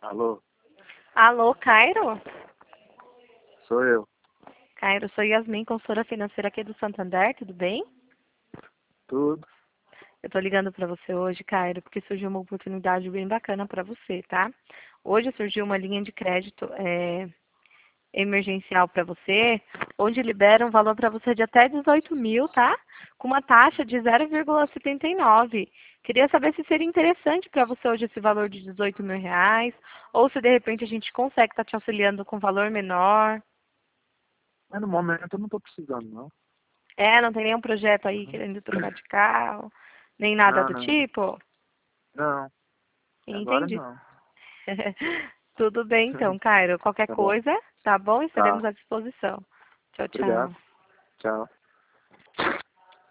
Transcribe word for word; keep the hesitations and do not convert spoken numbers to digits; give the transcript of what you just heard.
Alô, Alô, Cairo? sou eu. Cairo, sou Yasmin, consultora financeira aqui do Santander, tudo bem? Tudo? Eu tô ligando para você hoje, Cairo, porque surgiu uma oportunidade bem bacana para você, tá? Hoje surgiu uma linha de crédito é, emergencial para você, onde libera um valor para você de até dezoito mil, tá? Com uma taxa de zero vírgula setenta e nove. Queria saber se seria interessante para você hoje esse valor de dezoito mil reais, ou se de repente a gente consegue estar te auxiliando com valor menor. Mas no momento eu não tô precisando, não. É, não tem nenhum projeto aí Uhum. querendo trocar de carro, nem nada Não, do não. tipo? Não, agora Entendi. não. Tudo bem então, Cairo. Qualquer Tá bom? coisa, tá bom? Estaremos Tá. à disposição. Tchau, Obrigado. tchau. Tchau.